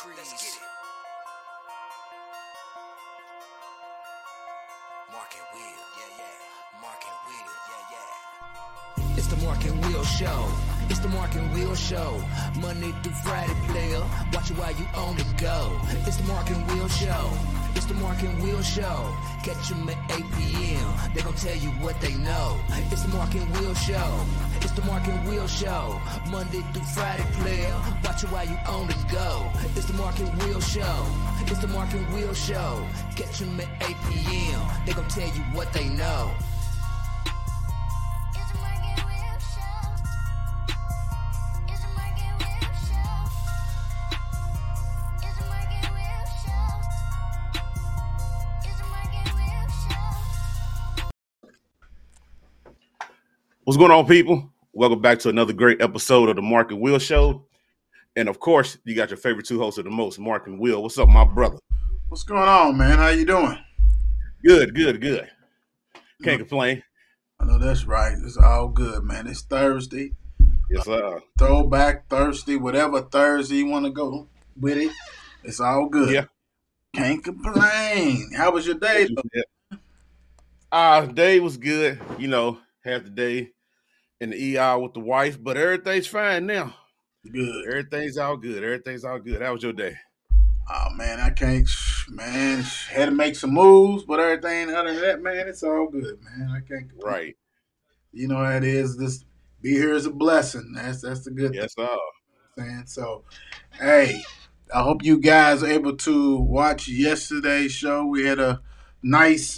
trees. Let's get it. Mark and Will, yeah. Mark and Will, yeah. It's the Mark and Will Show. It's the Mark and Will Show. Monday through Friday, player. Watch it while you on the go. It's the Mark and Will Show. It's the Mark and Will Show. Catch them at 8 p.m. They gon' tell you what they know. It's the Mark and Will Show. It's the Mark and Will Show. Monday through Friday, player. Watch it while you on the go. It's the Mark and Will Show. It's the Mark and Will Show. Catch them at 8 p.m. They gon' tell you what they know. What's going on, people? Welcome back to another great episode of the Mark and Will Show. And of course, you got your favorite two hosts of the most, Mark and Will. What's up, my brother? What's going on, man? How you doing? Good. Can't complain. I know that's right. It's all good, man. It's Thursday. Yes, sir. Throwback Thursday, whatever Thursday you want to go with it. It's all good. Yeah. Can't complain. How was your day? Day was good. You know, had the day in the ER with the wife, but everything's fine now. Good. Everything's all good. How was your day? Oh, man, I can't, man. Had to make some moves, but everything other than that, man, it's all good, man. I can't complain. Right. You know how it is. This be here is a blessing. That's the good thing. Yes, sir. Saying so, hey, I hope you guys are able to watch yesterday's show. We had a nice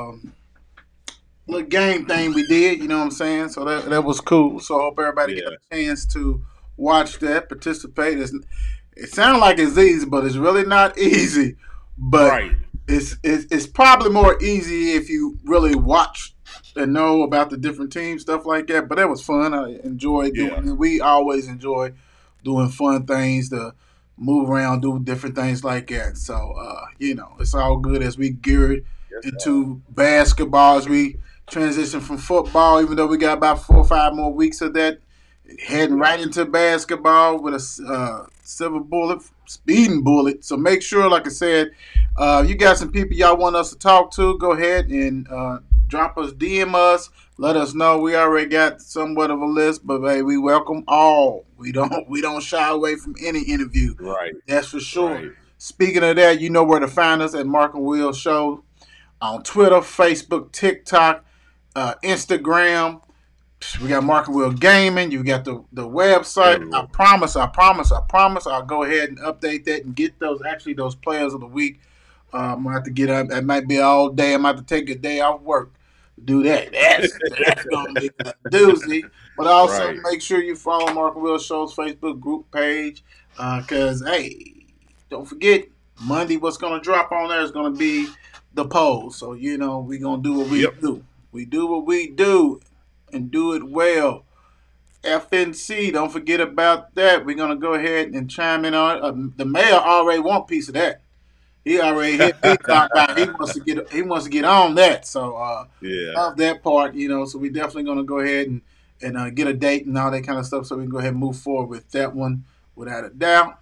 little game thing we did, you know what I'm saying? So that was cool. So I hope everybody got a chance to watch that, participate. It sounds like it's easy, but it's really not easy. But right. It's probably more easy if you really watch and know about the different teams, stuff like that. But that was fun. I enjoyed doing it. We always enjoy doing fun things to move around, do different things like that. So, you know, it's all good as we gear it into basketball, as we transition from football, even though we got about 4 or 5 more weeks of that, heading right into basketball with a silver bullet, speeding bullet. So make sure, like I said, you got some people y'all want us to talk to, go ahead and drop us, DM us, let us know. We already got somewhat of a list, but hey, we welcome all. We don't shy away from any interview. Right. That's for sure. Right. Speaking of that, you know where to find us at Mark and Will Show on Twitter, Facebook, TikTok, Instagram. We got Mark and Will Gaming. You got the website. I promise. I'll go ahead and update that and get those players of the week. I'm gonna have to get up. It might be all day. I'm gonna have to take a day off work to do that. That's gonna be a doozy. But also make sure you follow Mark and Will Show's Facebook group page. Cause hey, don't forget Monday. What's gonna drop on there is gonna be the poll. So you know we're gonna do what we do. We do what we do and do it well. FNC, don't forget about that. We're going to go ahead and chime in on it. The mayor already want a piece of that. He already hit big talk about it. He wants to get on that. So, of that part, you know, so we definitely going to go ahead and get a date and all that kind of stuff so we can go ahead and move forward with that one without a doubt.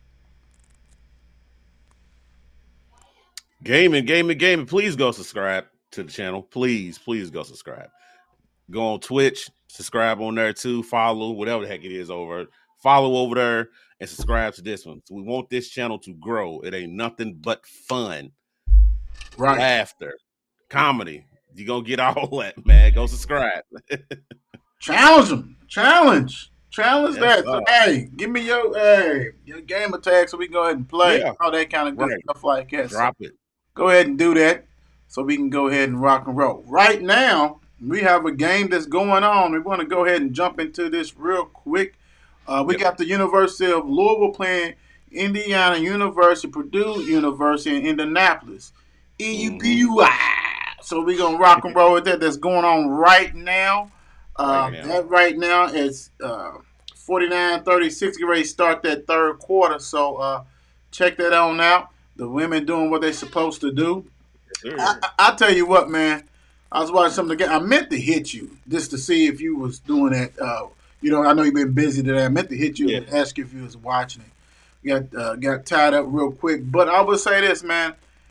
Gaming. Please go subscribe to the channel. Please go subscribe. Go on Twitch, subscribe on there too, follow, whatever the heck it is over. Follow over there and subscribe to this one. So we want this channel to grow. It ain't nothing but fun. Right. Laughter, comedy. You're going to get all that, man. Go subscribe. Challenge them. Challenge that. So, hey, give me your gamer tag so we can go ahead and play. All that kind of good stuff like that. Drop it. Go ahead and do that so we can go ahead and rock and roll. Right now, we have a game that's going on. We want to go ahead and jump into this real quick. We got the University of Louisville playing Indiana University, Purdue University, in Indianapolis. EUPUI. So we're going to rock and roll with that. That's going on right now. That right now is 49-36. Get ready to start that third quarter. So check that on out. The women doing what they're supposed to do. I tell you what, man. I was watching something again. I meant to hit you just to see if you was doing that. You know, I know you've been busy today. I meant to hit you and ask you if you was watching it. got tied up real quick. But I would say this, man.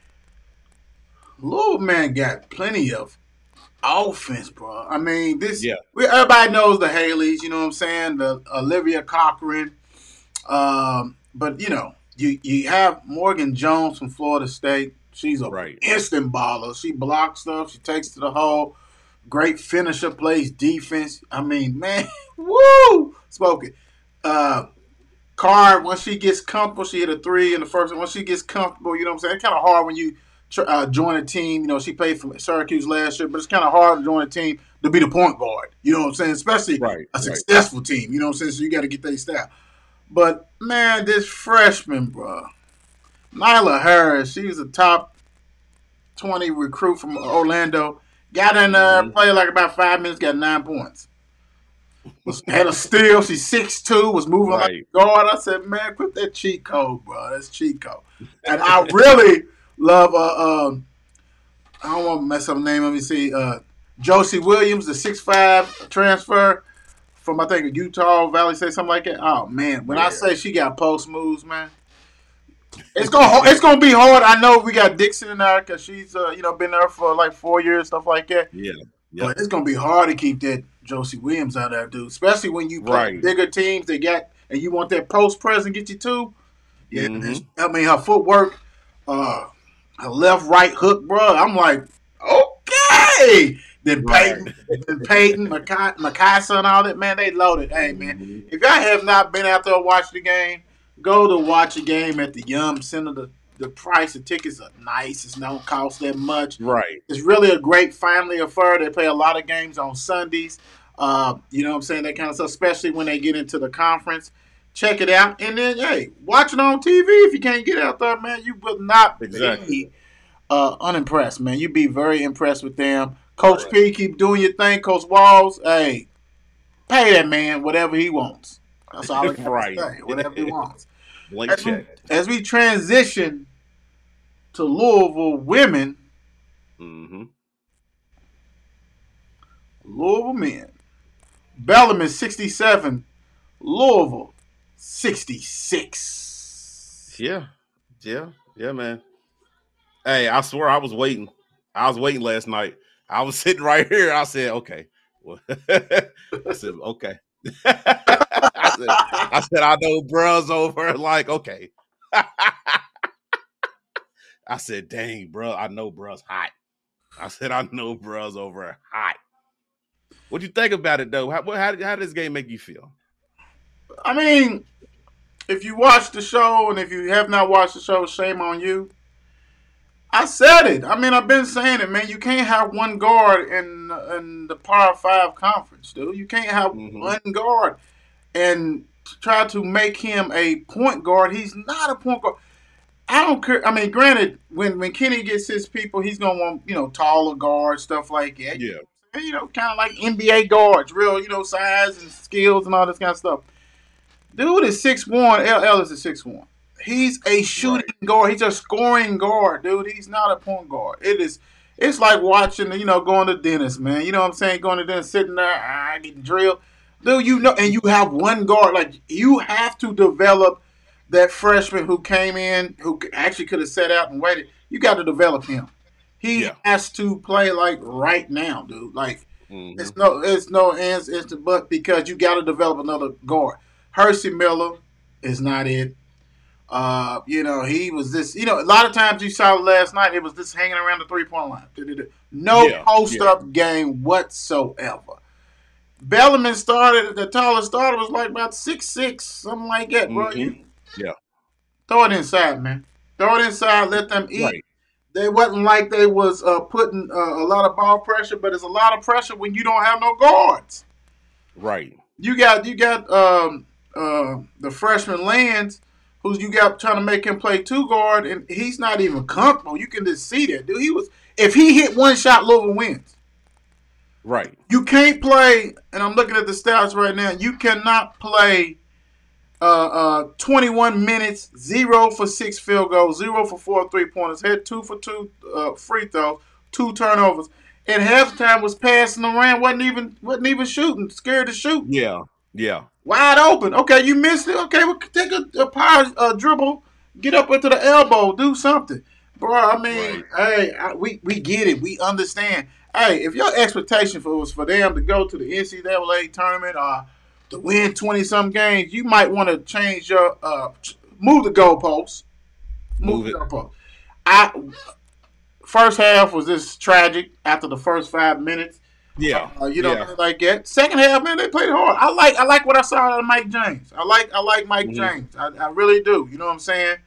Louisville, man, got plenty of offense, bro. I mean, everybody knows the Haleys, you know what I'm saying? The Olivia Cochran. But you have Morgan Jones from Florida State. She's a instant baller. She blocks stuff. She takes to the hole. Great finisher, plays defense. I mean, man, woo! Spoken. Card, once she gets comfortable, she hit a 3 in the first one. Once she gets comfortable, you know what I'm saying? It's kind of hard when you join a team. You know, she played for Syracuse last year, but it's kind of hard to join a team to be the point guard. You know what I'm saying? Especially a successful team. You know what I'm saying? So you got to get their style. But, man, this freshman, bro, Nyla Harris, she's a top 20 recruit from Orlando. Got in there, played like about 5 minutes, got 9 points. Had a steal. She's 6'2", was moving like a guard. I said, man, quit that cheat code, bro. That's cheat code. And I really love, I don't want to mess up the name. Let me see. Josie Williams, the 6'5" transfer from, I think, Utah Valley State, something like that. Oh, man. When I say she got post moves, man, it's gonna be hard. I know we got Dixon in there because she's been there for like 4 years, stuff like that. Yeah. But it's gonna be hard to keep that Josie Williams out there, dude. Especially when you play bigger teams and you want that post present get you too. Yeah, I mean her footwork, her left right hook, bro. I'm like, okay. Then Peyton, Mikasa, and all that, man, they loaded. Hey, man, if y'all have not been out there to watch the game, go to watch a game at the Yum Center. The price of tickets are nice. It don't cost that much. Right. It's really a great family affair. They play a lot of games on Sundays. You know what I'm saying? That kind of stuff, especially when they get into the conference. Check it out. And then, hey, watch it on TV if you can't get out there, man. You will not be unimpressed, man. You'll be very impressed with them. Coach P, keep doing your thing. Coach Walls, hey, pay that man whatever he wants. That's all I can say. Whatever he wants. Blank check. As we transition to Louisville women, Louisville men, Bellarmine 67, Louisville 66. Yeah, man. Hey, I swear I was waiting. Last night. I was sitting right here. I said, okay. Well, I said, okay. I said, I know bruh's over. Like, okay. I said, dang, bro, I know bruh's hot. I said, I know bruh's over hot. What you think about it, though? How did this game make you feel? I mean, if you watch the show, and if you have not watched the show, shame on you. I said it. I mean, I've been saying it, man. You can't have one guard in the Power 5 conference, dude. You can't have one guard and try to make him a point guard. He's not a point guard. I don't care. I mean, granted, when Kenny gets his people, he's going to want, taller guards, stuff like that. Yeah. Kind of like NBA guards, real, size and skills and all this kind of stuff. Dude is 6'1". LL is a 6'1". He's a shooting guard. He's a scoring guard, dude. He's not a point guard. It's like watching, going to dentist, man. You know what I'm saying? Going to dentist, sitting there, getting drilled. Dude, and you have one guard. Like, you have to develop that freshman who came in, who actually could have sat out and waited. You got to develop him. He has to play, like, right now, dude. Like, it's no ands, it's the but, because you got to develop another guard. Hersey Miller is not it. He was this, a lot of times you saw last night, it was this hanging around the 3-point line. No post-up game whatsoever. Bellarmine the tallest starter was like about 6'6", something like that, bro. Throw it inside, man. Throw it inside, let them eat. Right. They wasn't like they was putting a lot of ball pressure, but it's a lot of pressure when you don't have no guards. Right. You got the freshman Lands, who's you got trying to make him play 2 guard, and he's not even comfortable. You can just see that, dude. If he hit one shot, Louisville wins. Right. You can't play, and I'm looking at the stats right now. You cannot play 21 minutes, 0 for 6 field goals, 0 for 4 3-pointers, had 2 for 2 free throws, 2 turnovers. At halftime was passing around, wasn't even shooting, scared to shoot. Yeah. wide open. Okay, you missed it. Okay, well, take a power dribble, get up into the elbow, do something, bro. I mean, Right. hey, we get it, we understand. Hey, if your expectation was for them to go to the NCAA tournament or to win 20 some games, you might want to change your move the goalposts. Move Move the it. goalposts. I First half was just tragic after the first 5 minutes. Yeah. You know, Yeah. things like that. Second half, man, they played hard. I like what I saw out of Mike James. I like Mike Hmm. James. I really do. You know what I'm saying?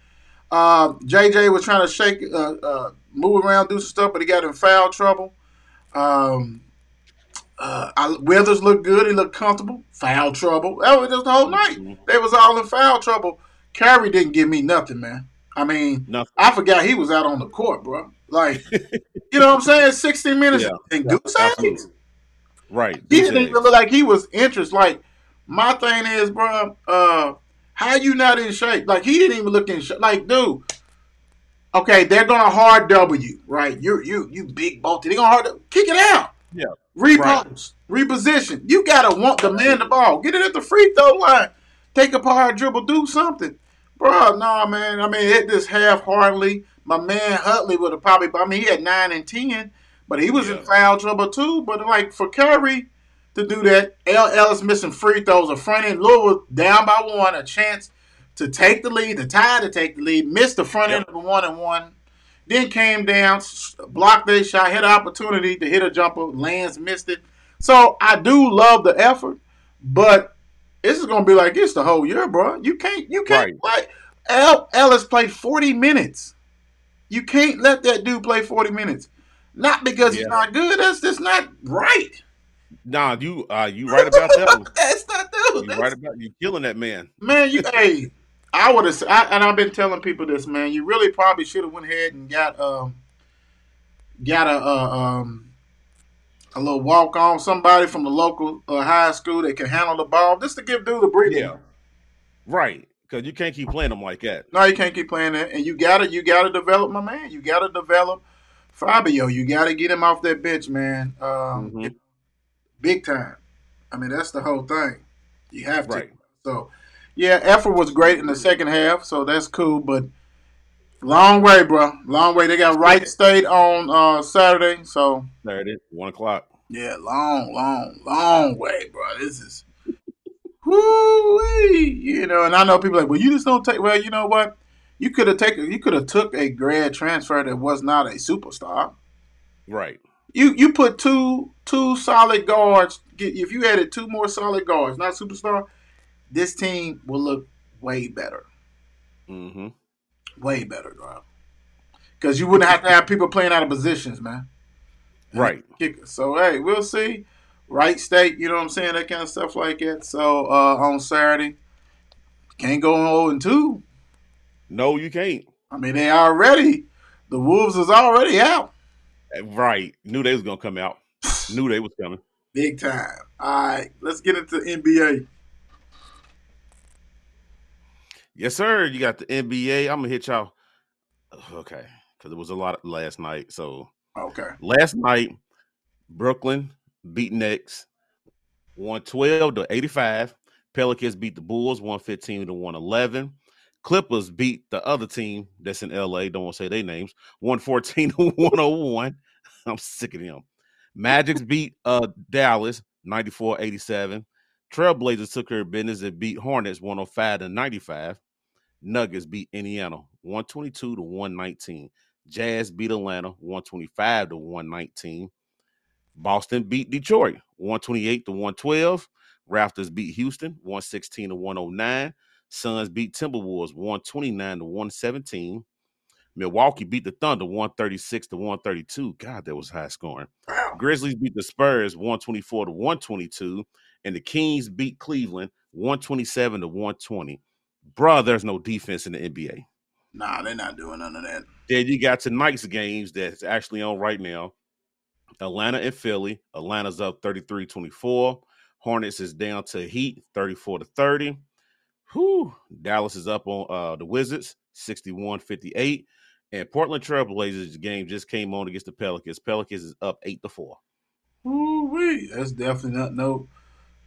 JJ was trying to move around, do some stuff, but he got in foul trouble. Um, Withers looked good. He looked comfortable. Foul trouble. That was just the whole night. Hmm. They was all in foul trouble. Curry didn't give me nothing, man. I mean, Nothing. I forgot he was out on the court, bro. Like, you know what I'm saying? 16 minutes Yeah. and goose eggs. Absolutely. Right. He Deuce didn't even eggs. look like he was interested. Like, my thing is, bro, how you not in shape? Like, he didn't even look in shape. Like, dude, okay, they're gonna hard W, right? You big bolty. They're gonna kick it out. Yeah. Right. Repost, reposition. You gotta want the man the ball. Get it at the free throw line. Take a power dribble, do something. Bro, no, man. I mean, it just half-heartedly. My man Hutley would have probably, I mean, he had 9 and 10, but he was in Yeah. foul trouble too. But, like, for Curry to do that, Ellis missing free throws, a front end, Louisville down by 1, a chance to take the lead, to take the lead, missed the front Yep. end of the 1-and-1. Then came down, blocked their shot, had an opportunity to hit a jumper. Lance missed it. So I do love the effort, but this is gonna be like this the whole year, bro. You can't Right. like Ellis played 40 minutes. You can't let that dude play 40 minutes. Not because he's Yeah. not good. That's just not right. Nah, you right about that one. That's not dude. You right about you killing that man. Man, hey, I would have, and I've been telling people this, man. You really probably should have went ahead and got a little walk on somebody from the local high school that can handle the ball, just to give dude a breather. Yeah. Right. Because you can't keep playing them like that. No, you can't keep playing that, and you gotta develop my man. You gotta develop Fabio. You gotta get him off that bench, man. Hmm. Big time. I mean, that's the whole thing. You have to. Right. So, yeah, effort was great in the second half, so that's cool. But long way, bro. Long way. They got Wright State on Saturday, so There it is. 1 o'clock. yeah, long way, bro. This is whoo-wee. You know, and I know people like, well, you just don't take. Well, you know what? You could have took a grad transfer that was not a superstar. Right. You put two solid guards. If you added 2 more solid guards, not superstar, this team will look way better. Hmm. Way better, bro. Because you wouldn't have to have people playing out of positions, man. Right. So hey, we'll see. Wright State, you know what I'm saying, that kind of stuff like that. So on Saturday, can't go on 0-2. No, you can't. I mean, the Wolves is already out. Right. Knew they was gonna come out. Knew they was coming. Big time. All right, let's get into NBA. Yes, sir. You got the NBA. I'm gonna hit y'all. Okay, because it was a lot last night. So Okay. last night, Brooklyn beat Knicks 112-85. Pelicans beat the Bulls 115-111. Clippers beat the other team that's in LA. Don't want to say their names. 114-101. I'm sick of them. Magics beat Dallas 94-87. Trailblazers took care of business and beat Hornets 105-95. Nuggets beat Indiana 122-119. Jazz beat Atlanta 125-119. Boston beat Detroit 128-112. Raptors beat Houston 116-109. Suns beat Timberwolves 129-117. Milwaukee beat the Thunder 136-132. God, that was high scoring. Wow. Grizzlies beat the Spurs 124-122. And the Kings beat Cleveland 127-120. Bruh, there's no defense in the NBA. Nah, they're not doing none of that. Then you got tonight's games that's actually on right now. Atlanta and Philly. Atlanta's up 33-24. Hornets is down to Heat 34-30. Dallas is up on the Wizards 61-58. And Portland Trailblazers game just came on against the Pelicans. Pelicans is up 8-4. Ooh-wee. That's definitely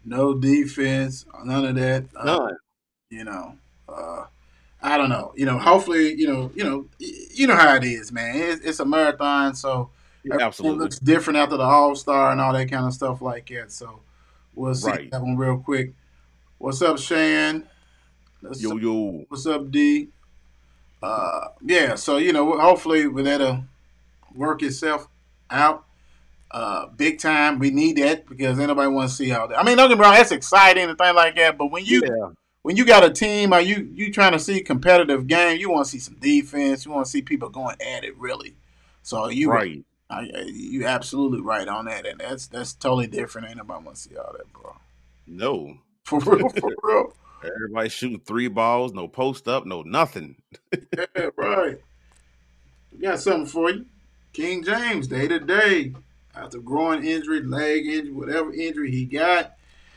No defense, none of that. None. You know, I don't know. Hopefully, you know how it is, man. It's a marathon, so Yeah, everything absolutely. looks different after the All Star and all that kind of stuff like that. So we'll see Right. that one real quick. What's up, Shan? Yo, yo. What's up, D? Yeah. So hopefully, with that'll work itself out. Big time. We need that because anybody wants to see all that. I mean, don't get me wrong, that's exciting and things like that. But Yeah. when you got a team, or you trying to see competitive game, you want to see some defense. You want to see people going at it really. So Right. you absolutely right on that, and that's totally different. Ain't nobody want to see all that, bro. No. For real, for real. Everybody shooting 3 balls, no post up, no nothing. Yeah, right. We got something for you. King James, day to day, after groin injury, leg injury, whatever injury he got.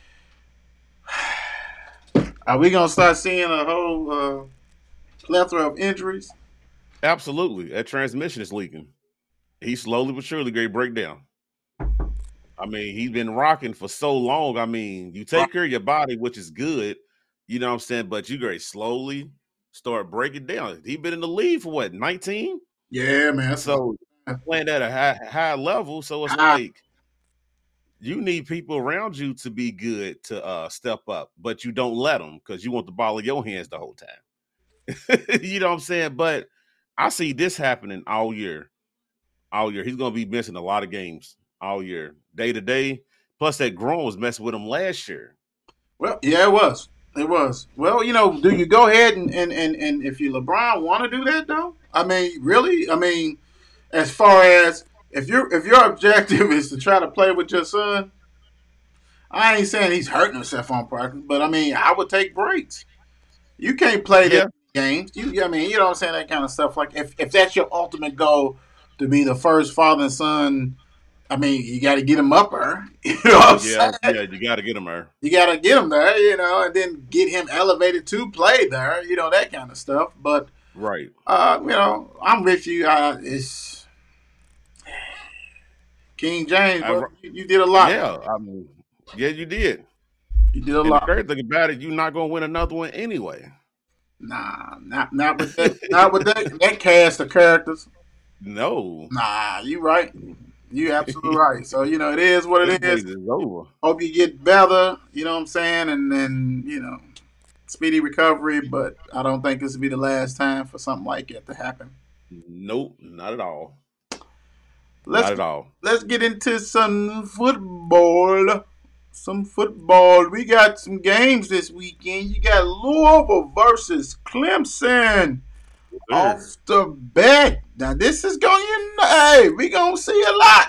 Are we gonna start seeing a whole plethora of injuries? Absolutely. That transmission is leaking. He slowly but surely going to break down. I mean, he's been rocking for so long. I mean, you take care of your body, which is good, you know what I'm saying? But you very slowly start breaking down. He been in the league for what, 19? Yeah, man. That's So playing at a high level. So it's high. like you need people around you to be good to step up, but you don't let them because you want the ball in your hands the whole time. You know what I'm saying? But I see this happening all year. All year. He's going to be missing a lot of games all year, day to day. Plus, that groin was messing with him last year. Well, yeah, it was. It was. Well, do you go ahead and if you LeBron want to do that though? I mean, really? I mean, as far as if your objective is to try to play with your son, I ain't saying he's hurting himself on practice, but I mean, I would take breaks. You can't play Yeah, that games. I mean, you know what I'm saying? That kind of stuff. Like if that's your ultimate goal to be the first father and son, I mean, you got to get him up there. You know what I'm yeah, saying? yeah. You got to get him there. You got to get him there, and then get him elevated to play there, that kind of stuff. But Right. I'm with you. It's King James, I, bro. You did a lot. yeah. I mean, yeah, you did. You did a And the lot. crazy thing about it, you're not going to win another one anyway. Nah, not with that. Not with that cast of characters. No. Nah, you right. You absolutely right. So it is what This it is. days is over. Hope you get better. You know what I'm saying, and then speedy recovery. But I don't think this will be the last time for something like that to happen. Nope, not at all. Let's Not at all. let's get into some football. Some football. We got some games this weekend. You got Louisville versus Clemson off the bat. Now this is going. Hey, we gonna see a lot.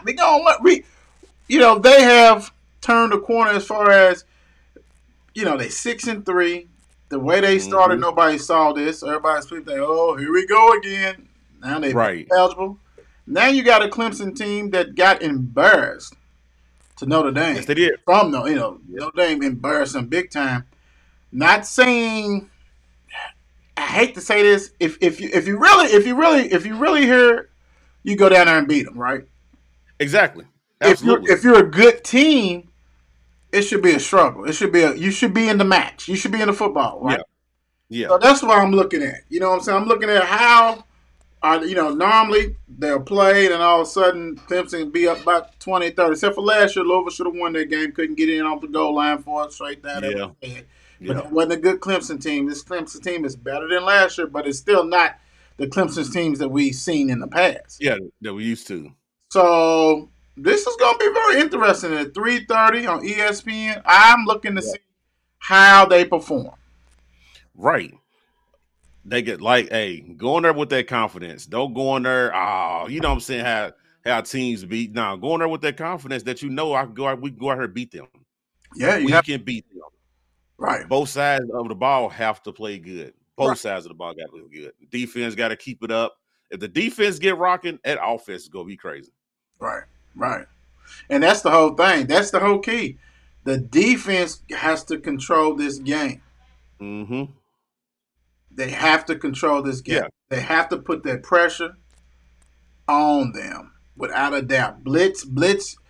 They have turned the corner as far as they 6-3. The way they started, nobody saw this. Everybody's like, oh, here we go again. Now they're Right. eligible. Now you got a Clemson team that got embarrassed to Notre Dame. Yes, they did. From Notre Dame embarrassed them big time. Not saying, I hate to say this, if you really hear, you go down there and beat them, right? Exactly. Absolutely. If you're a good team, it should be a struggle. You should be in the match. You should be in the football, right? Yeah. So that's what I'm looking at. You know what I'm saying? I'm looking at how normally they'll play and all of a sudden Clemson be up about 20, 30. Except for last year, Louisville should have won that game. Couldn't get in off the goal line for it straight down. Yeah. But it wasn't a good Clemson team. This Clemson team is better than last year, but it's still not the Clemson teams that we've seen in the past. Yeah, that we used to. So this is going to be very interesting at 3:30 on ESPN. I'm looking to see how they perform. Right. They get go in there with that confidence. Don't go in there. You know what I'm saying? How teams beat. Now go in there with that confidence that we can go out here and beat them. Yeah, we can beat them. Right. Both sides of the ball have to play good. Both sides of the ball got to play good. Defense got to keep it up. If the defense get rocking, that offense is gonna be crazy. Right. And that's the whole thing. That's the whole key. The defense has to control this game. Mm-hmm. They have to control this game. Yeah. They have to put that pressure on them without a doubt. Blitz.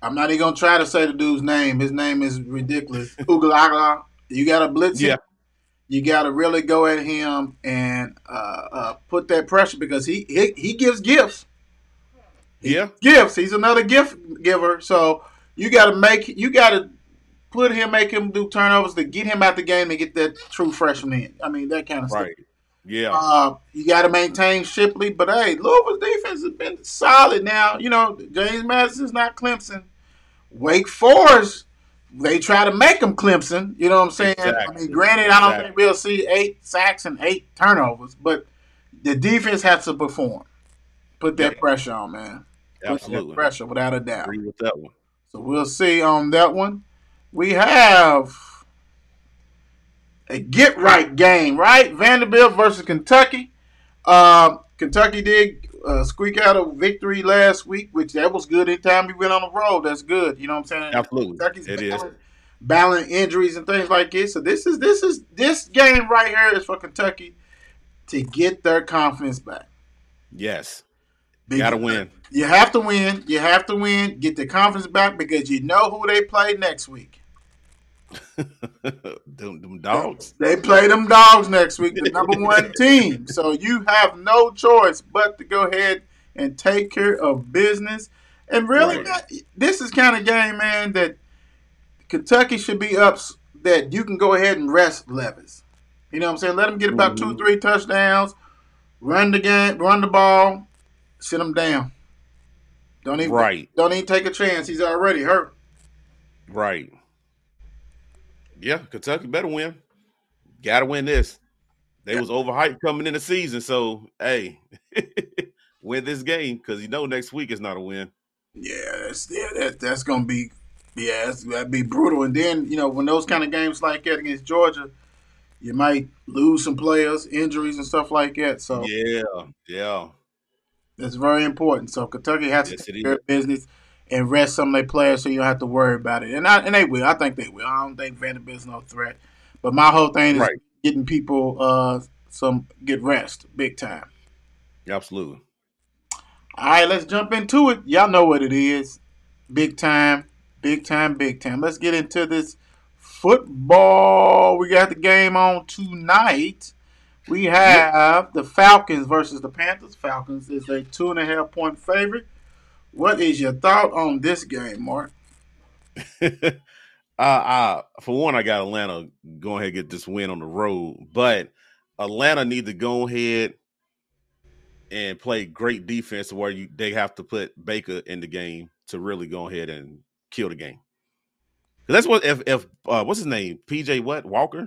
I'm not even gonna try to say the dude's name. His name is ridiculous. Ugalagla. You got to blitz him. Yeah. You got to really go at him and put that pressure because he gives gifts. Gifts. He's another gift giver. So you got to make him do turnovers to get him out the game and get that true freshman in. I mean, that kind of stuff. Right. Yeah. You got to maintain Shipley, but hey, Louisville's defense has been solid now. You know, James Madison's not Clemson. Wake Forest, they try to make them Clemson. You know what I'm saying? Exactly. I mean, granted, I don't think we'll see 8 sacks and 8 turnovers, but the defense has to perform. Put that pressure on, man. Absolutely. Put that pressure, without a doubt. Agree with that one. So we'll see on that one. We have a get-right game, right? Vanderbilt versus Kentucky. Kentucky did squeak out a victory last week, which that was good. Anytime we went on the road, that's good. You know what I'm saying? Absolutely. Kentucky's battling injuries and things like this. So this game right here is for Kentucky to get their confidence back. Yes. Got to win. You have to win. You have to win. Get the confidence back because you know who they play next week. them dogs. They play them dogs next week, the number 1 team. So you have no choice but to go ahead and take care of business. And really, this is kind of game, man, that Kentucky should be up that you can go ahead and rest Levis. You know what I'm saying? Let him get about 2-3 touchdowns, run the ball, sit him down. Don't even take a chance. He's already hurt. Right. Yeah, Kentucky better win. Got to win this. They was overhyped coming in the season, so hey, win this game because you know next week is not a win. Yeah, that's gonna be that'd be brutal. And then when those kind of games like that against Georgia, you might lose some players, injuries and stuff like that. So yeah, that's very important. So Kentucky has to take care of business and rest some of their players so you don't have to worry about it. And they will. I think they will. I don't think Vanderbilt's no threat. But my whole thing is getting people get rest big time. Absolutely. All right, let's jump into it. Y'all know what it is. Big time, big time, big time. Let's get into this football. We got the game on tonight. We have the Falcons versus the Panthers. Falcons is a 2.5-point favorite. What is your thought on this game, Mark? For one, I got Atlanta going ahead and get this win on the road, but Atlanta need to go ahead and play great defense where they have to put Baker in the game to really go ahead and kill the game. That's what if what's his name? PJ Walker?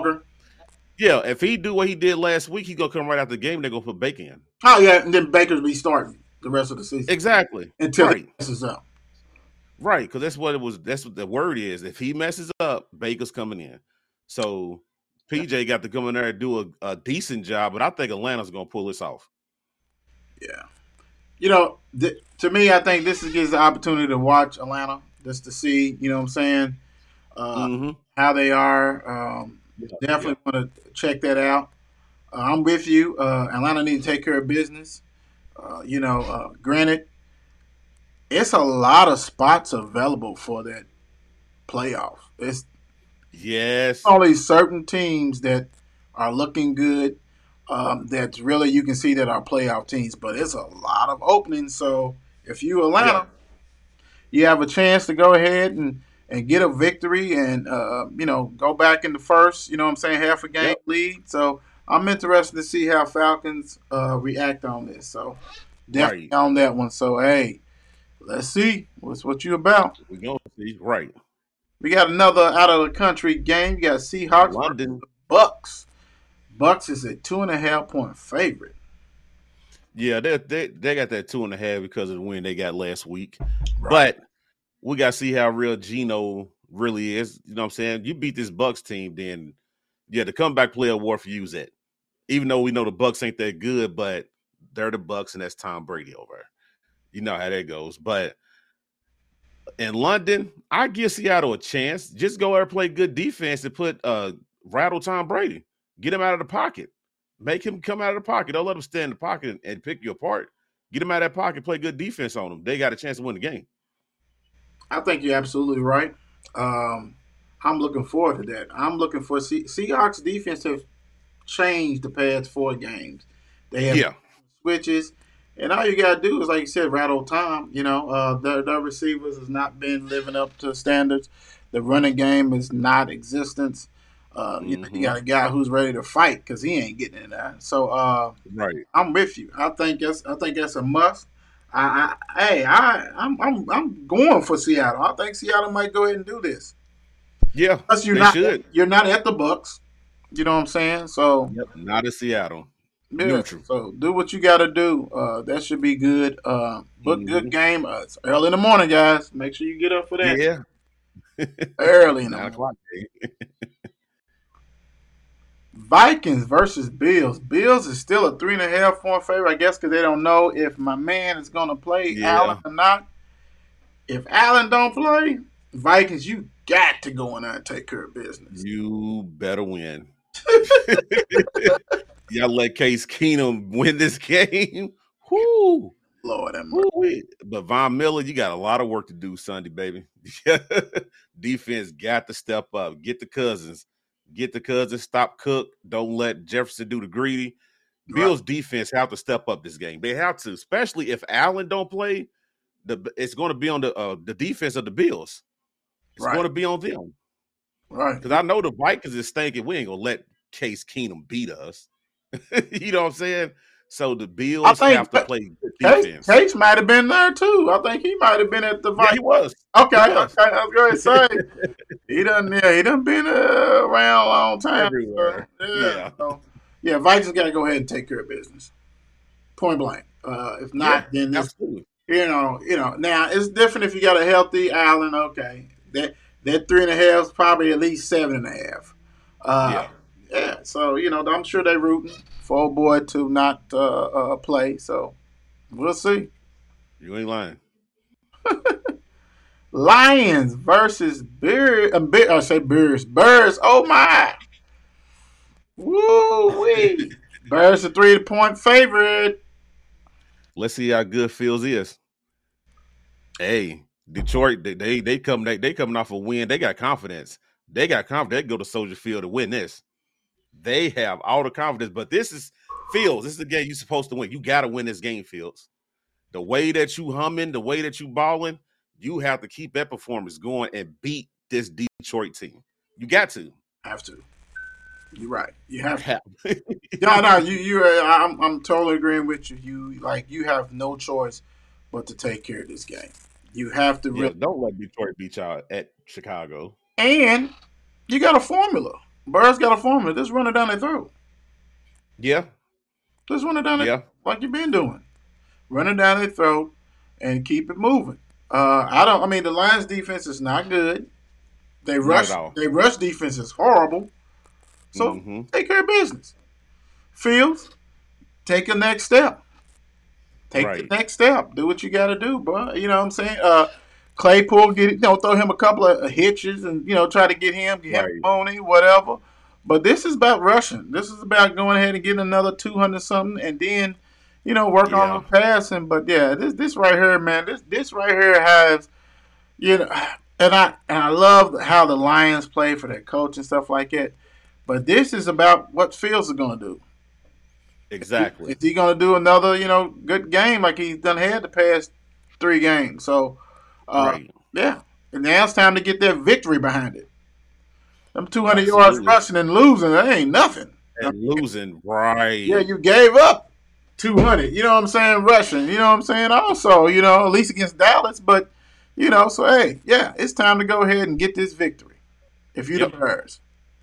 Yeah, if he do what he did last week, he's gonna come right after the game. They're gonna put Baker in. Oh yeah, and then Baker's be starting the rest of the season. Exactly. Until he messes up. Right, because that's what the word is. If he messes up, Baker's coming in. So PJ got to come in there and do a decent job, but I think Atlanta's gonna pull this off. Yeah. To me, I think this gives the opportunity to watch Atlanta just to see, what I'm saying, how they are. Definitely want to check that out. I'm with you. Atlanta need to take care of business. Granted, it's a lot of spots available for that playoff. It's only certain teams that are looking good. That's really you can see that are playoff teams, but it's a lot of openings. So if you Atlanta, you have a chance to go ahead and get a victory and go back in the first, half a game lead. So I'm interested to see how Falcons react on this. So definitely on that one. So hey, let's see what you about. We're gonna see. Right. We got another out of the country game. You got Seahawks London Bucks. Bucks is a 2.5-point favorite. Yeah, they got that 2.5 because of the win they got last week. Right. But we got to see how real Geno really is. You know what I'm saying? You beat this Bucks team, then the comeback player award for you is it. Even though we know the Bucks ain't that good, but they're the Bucks and that's Tom Brady over. You know how that goes. But in London, I give Seattle a chance. Just go there and play good defense and put rattle Tom Brady. Get him out of the pocket. Make him come out of the pocket. Don't let him stand in the pocket and pick you apart. Get him out of that pocket, play good defense on him. They got a chance to win the game. I think you're absolutely right. I'm looking forward to that. I'm looking for Seahawks defense have changed the past 4 games. They have Yeah. switches, and all you gotta do is, like you said, rattle time. Their receivers has not been living up to standards. The running game is not existence. You got a guy who's ready to fight because he ain't getting in there. So Right. I'm with you. I think that's a must. I'm going for Seattle. I think Seattle might go ahead and do this. Yeah. Plus, They should. you're not at the Bucks. You know what I'm saying? So Yep. Not in Seattle. yeah. Neutral. So do what you got to do. That should be good. But good game. It's early in the morning, guys. Make sure you get up for that. Yeah. Early in the 9 morning. o'clock. Vikings versus Bills. Bills is still a 3.5-point favorite, I guess, because they don't know if my man is going to play Allen or not. If Allen don't play, Vikings, you got to go in there and take care of business. You better win. Y'all let Case Keenum win this game. Whoo. Lord have mercy. But Von Miller, you got a lot of work to do Sunday, baby. Defense got to step up. Get the Cousins. Stop Cook. Don't let Jefferson do the greedy. Bills defense have to step up this game. They have to, especially if Allen don't play. It's going to be on the defense of the Bills. It's going to be on them. Right. Because I know the Vikings is thinking we ain't going to let Case Keenum beat us. You know what I'm saying? So the Bills have to play good defense. Case might have been there too. I think he might have been at the Vikings. Yeah, he was. Okay. I was going to say he done been around a long time. Everywhere. Vikings got to go ahead and take care of business. Point blank. If not, then this, absolutely. Now it's different if you got a healthy Allen. Okay, that 3.5 is probably at least 7.5. Yeah. So I'm sure they're rooting for old boy to not play. So we'll see. You ain't lying. Lions versus Bears. I say Bears. Bears. Oh my. Woo wee. Bears a 3-point favorite. Let's see how good Fields is. Hey, Detroit, they coming off a win. They got confidence. They go to Soldier Field to win this. They have all the confidence, but this is Fields. This is the game you're supposed to win. You got to win this game, Fields. The way that you humming, the way that you balling, you have to keep that performance going and beat this Detroit team. You got to. Have to. You're right. You have to. I'm totally agreeing with you. You have no choice but to take care of this game. You have to really don't let Detroit beat y'all at Chicago. And you got a formula. Bears got a formula. Just run it down their throat. Yeah. Just run it down their like you've been doing. Run it down their throat and keep it moving. The Lions defense is not good. They rush defense is horrible. So take care of business. Fields, take the next step. The next step. Do what you got to do, bro. You know what I'm saying? Claypool, throw him a couple of hitches and, try to get him money, whatever. But this is about rushing. This is about going ahead and getting another 200-something and then, work on the passing. But, this right here, man, this right here has, and I love how the Lions play for their coach and stuff like that. But this is about what Fields is going to do. Exactly. Is he going to do another, good game like he's done had the past 3 games? So, yeah. And now it's time to get that victory behind it. Them 200 yards rushing and losing, that ain't nothing. And losing, right. Yeah, you gave up 200, you know what I'm saying, rushing. You know what I'm saying also, at least against Dallas. But, so, hey, yeah, it's time to go ahead and get this victory. If you're the Bears,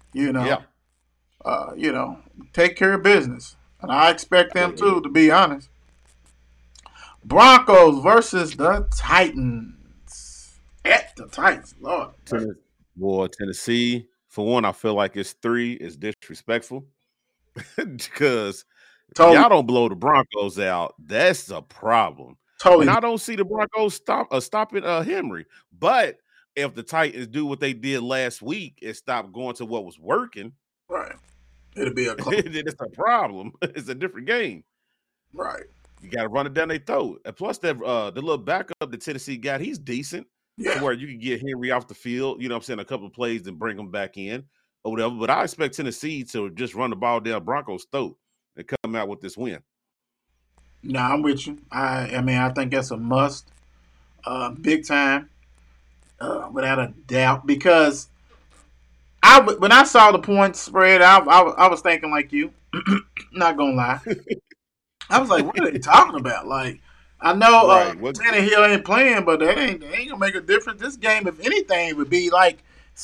take care of business. And I expect them to be honest. Broncos versus the Titans. At the Titans, Lord. Tennessee, for one, I feel like it's 3 is disrespectful. Because y'all don't blow the Broncos out. That's a problem. Totally. And I don't see the Broncos stopping Henry. But if the Titans do what they did last week and stop going to what was working, right. It'll be it's a problem. It's a different game. Right. You got to run it down their throat. And plus, the little backup that Tennessee got, he's decent. to Yeah. where you can get Henry off the field, you know what I'm saying, a couple of plays and bring him back in or whatever. But I expect Tennessee to just run the ball down Broncos' throat and come out with this win. No, I'm with you. I mean, I think that's a must, big time, without a doubt. Because when I saw the point spread, I was thinking like you. Not gonna lie, I was like, what are they talking about? Like, I know Right. What Tannehill ain't playing, but that ain't gonna make a difference. This game, if anything, would be like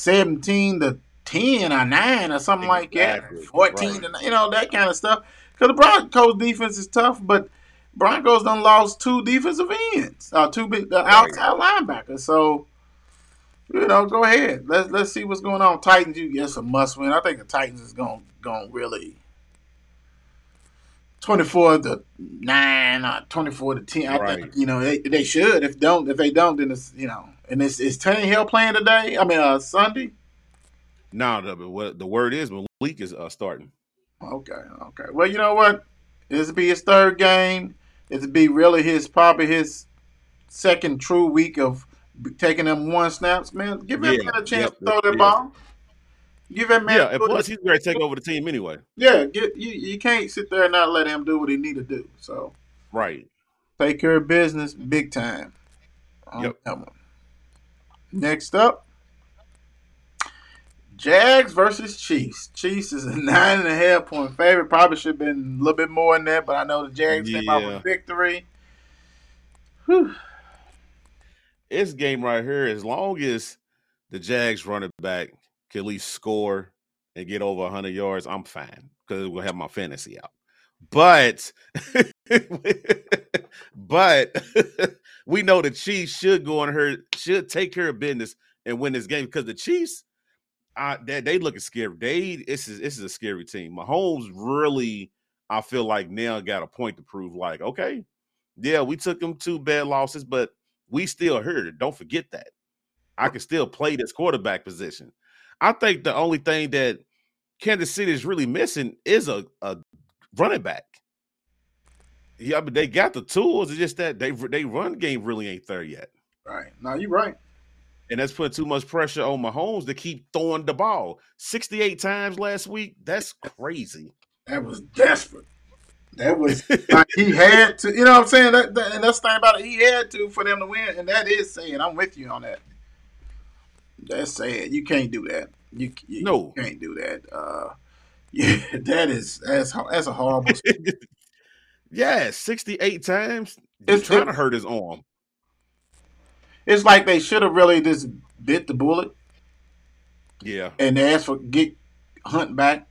17-10 or 9 or something like that, exactly. 14 Right. to that kind of stuff. Because the Broncos defense is tough, but Broncos done lost 2 defensive ends, two big Right. outside linebackers. So go ahead. Let's see what's going on. Titans, it's a must win. I think the Titans is going really 24-9 or 24-10. I think Right. they should. If they don't, then it's Tannehill playing today. I mean Sunday. Now the word is Malik is starting. Okay. Well, you know what? This will be his 3rd game. This will be really probably his 2nd true week of taking them 1 snaps. Man, give that man a chance Yep. to throw that Yeah. ball. Give that man. Yeah. And plus, he's ready to take over the team anyway. Yeah, you can't sit there and not let him do what he need to do. So Right. take care of business big time on Yep. that one. Next up, Jags versus Chiefs. Chiefs is a 9.5-point favorite. Probably should have been a little bit more than that, but I know the Jags came out with Yeah. a victory. Whew. This game right here, as long as the Jags running back can at least score and get over 100 yards, I'm fine because we'll have my fantasy out. But we know the Chiefs should should take care of business and win this game because the Chiefs, they looking scary. This is a scary team. Mahomes really, I feel like now got a point to prove. Like, okay, yeah, we took them 2 bad losses, but we still here. Don't forget that. I can still play this quarterback position. I think the only thing that Kansas City is really missing is a running back. Yeah, but they got the tools. It's just that they run game really ain't there yet. Right. No, you're right. And that's putting too much pressure on Mahomes to keep throwing the ball 68 times last week. That's crazy. That was desperate. That was like he had to. You know what I'm saying? And that's the thing about it. He had to for them to win, and that is sad. I'm with you on that. That's sad. You can't do that. No. You can't do that. Yeah, that's a horrible. Yeah, 68 times. It's Trying to hurt his arm. It's like they should have really just bit the bullet. Yeah. And asked for get Hunt back.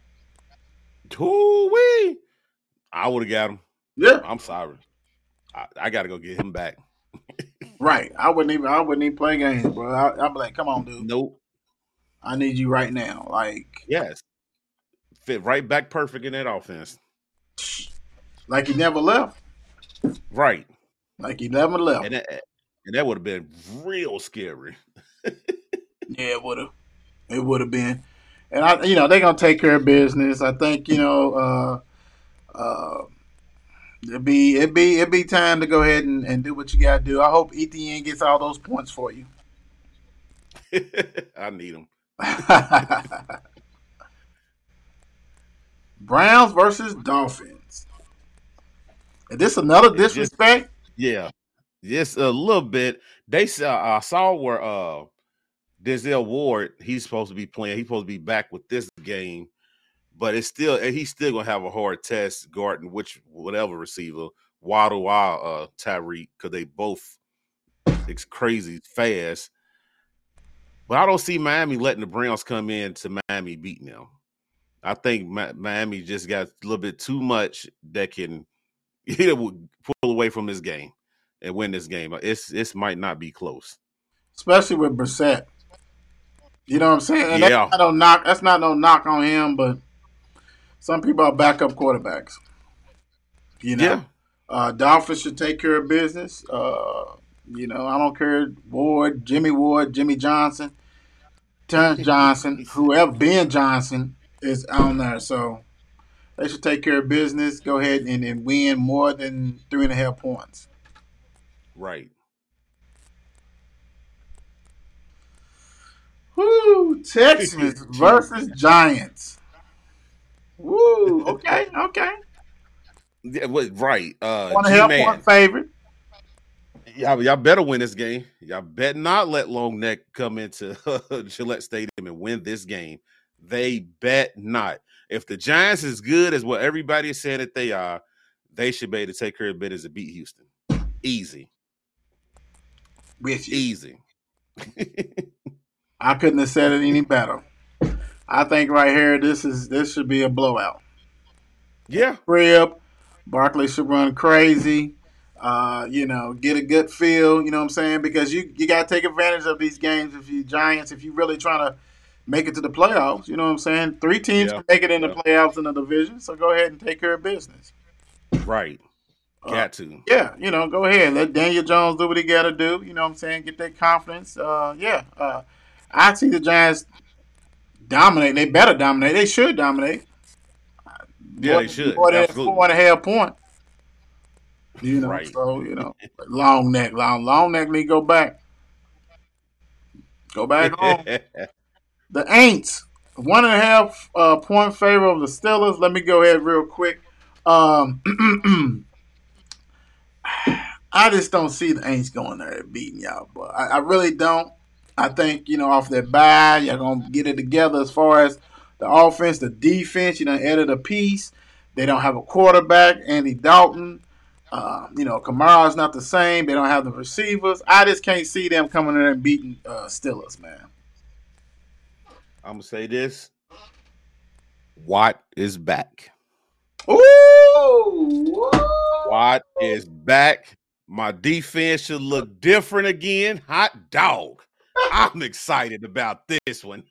Wee. I would have got him. Yeah. I'm sorry. I got to go get him back. Right. I wouldn't even play games, bro. I'd be like, come on, dude. Nope. I need you right now. Like, yes. Fit right back perfect in that offense. Like he never left. Right. Like he never left. And that would have been real scary. Yeah, it would have. It would have been. And they're gonna take care of business. I think, it'd be time to go ahead and do what you gotta do. I hope Etienne gets all those points for you. I need them. Browns versus Dolphins. Is this another disrespect? Yeah. Just a little bit. I saw where Denzel Ward, he's supposed to be playing. He's supposed to be back with this game, but he's still gonna have a hard test guarding whatever receiver, Waddle or Tyreek, because they both it's crazy fast. But I don't see Miami letting the Browns come in to Miami beating them. I think Miami just got a little bit too much that can pull away from this game and win this game. This might not be close, especially with Brissett. You know what I'm saying? And yeah, that's not no knock on him, but some people are backup quarterbacks. Yeah. Dolphins should take care of business. I don't care. Jimmy Johnson, Terrence Johnson, whoever, Ben Johnson is on there. So they should take care of business. Go ahead and win more than 3.5 points. Right. Woo! Texans versus Giants. Woo! Okay. Yeah, right. 1.5 point favorite. Y'all better win this game. Y'all better not let Long Neck come into Gillette Stadium and win this game. They bet not. If the Giants is good as what everybody is saying that they are, they should be able to take care of business and beat Houston. Easy. With you. Easy. I couldn't have said it any better. I think right here, this should be a blowout. Yeah. Crib, Barkley should run crazy. Get a good feel, you know what I'm saying? Because you got to take advantage of these games if you Giants, if you really trying to make it to the playoffs, you know what I'm saying? 3 teams can make it in the playoffs in the division, so go ahead and take care of business. Right. Got to. Yeah, go ahead. Let Daniel Jones do what he got to do, you know what I'm saying? Get that confidence. I see the Giants dominate. They better dominate. They should dominate. Yeah, they should. More than 4.5 points. Right. So, long neck need to go back. Go back home. The Aints, 1.5 point favor of the Steelers. Let me go ahead real quick. I just don't see the Aints going there and beating y'all, but I really don't. I think, off that bye, y'all going to get it together as far as the offense, the defense. You done added a piece. They don't have a quarterback, Andy Dalton. Kamara's not the same. They don't have the receivers. I just can't see them coming in and beating Steelers, man. I'm going to say this. Watt is back. Ooh! Watt is back. My defense should look different again. Hot dog. I'm excited about this one.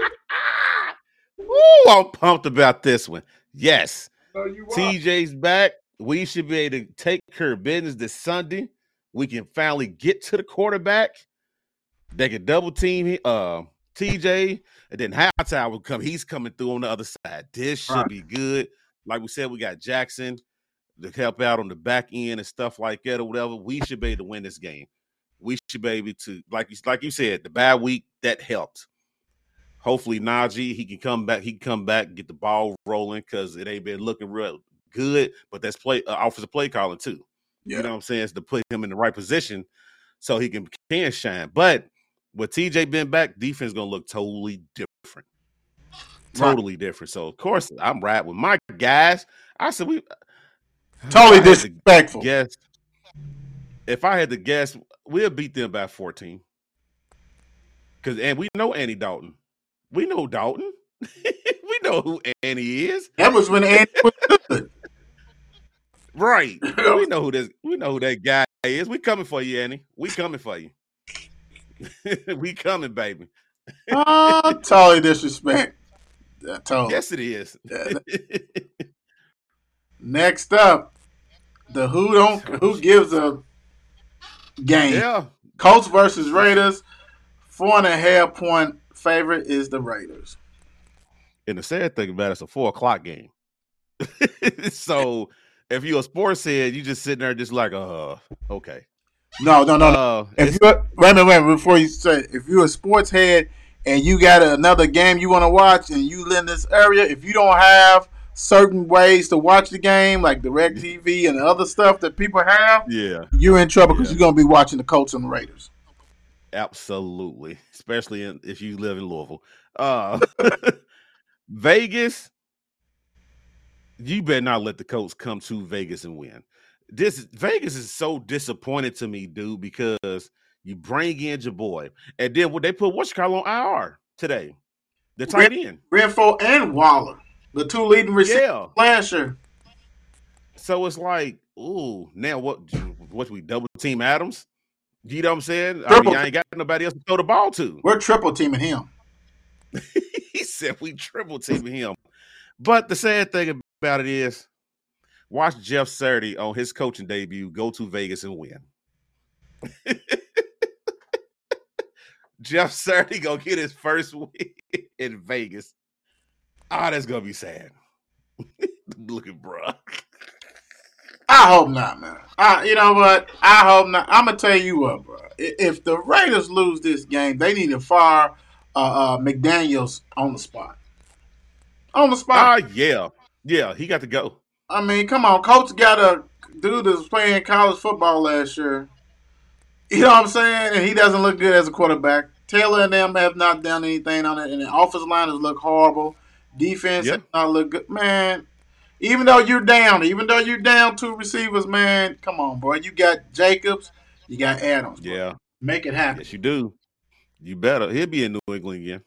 Ooh, I'm pumped about this one. Yes. TJ's back. We should be able to take care of business this Sunday. We can finally get to the quarterback. They can double team TJ, and then Hightower will come. He's coming through on the other side. This should be good. Like we said, we got Jackson to help out on the back end and stuff like that or whatever. We should be able to win this game. We should be able to, like you said, the bye week, that helped. Hopefully Najee, he can come back and get the ball rolling because it ain't been looking real good, but that's offensive play calling too. Yeah. You know what I'm saying? It's to put him in the right position so he can shine. But with TJ being back, defense is going to look totally different. Totally different. So, of course, I'm right with my guys. I said totally disrespectful. If I had to guess, we'll beat them by 14. And we know Andy Dalton. We know Dalton. We know who Andy is. That was when Andy was good. Right. We know who that guy is. We coming for you, Andy. We coming for you. We coming, baby. Totally disrespect. Totally. Yes, it is. Next up, the who gives a game. Yeah. Colts versus Raiders. 4.5 point favorite is the Raiders. And the sad thing about it, it's a 4:00 game. So if you're a sports head, you just sitting there just like, okay. No. Wait a minute, before you say, if you're a sports head and you got another game you want to watch and you live in this area, if you don't have certain ways to watch the game, like DirecTV and other stuff that people have, you're in trouble because you're going to be watching the Colts and the Raiders. Absolutely, especially if you live in Louisville. Vegas, you better not let the Colts come to Vegas and win. Vegas is so disappointed to me, dude, because you bring in your boy, and then they put on IR today. The tight end, Renfrow and Waller, the two leading receivers last year. So it's like, ooh, now what we double team Adams? You know what I'm saying? I ain't got nobody else to throw the ball to. We're triple teaming him. He said we triple teaming him. But the sad thing about it is, watch Jeff Saturday on his coaching debut go to Vegas and win. Jeff Saturday gonna get his first win in Vegas. That's gonna be sad. Look at bro. I hope not, man. You know what? I hope not. I'm gonna tell you what, bro. If the Raiders lose this game, they need to fire McDaniels on the spot. On the spot. Yeah, he got to go. I mean, come on, coach got a dude that's playing college football last year. You know what I'm saying? And he doesn't look good as a quarterback. Taylor and them have not done anything on it, and the offensive line has looked horrible. Defense has not looked good, man. Even though you're down 2 receivers, man, come on, boy. You got Jacobs, you got Adams. Bro. Yeah, make it happen. Yes, you do. You better. He'll be in New England again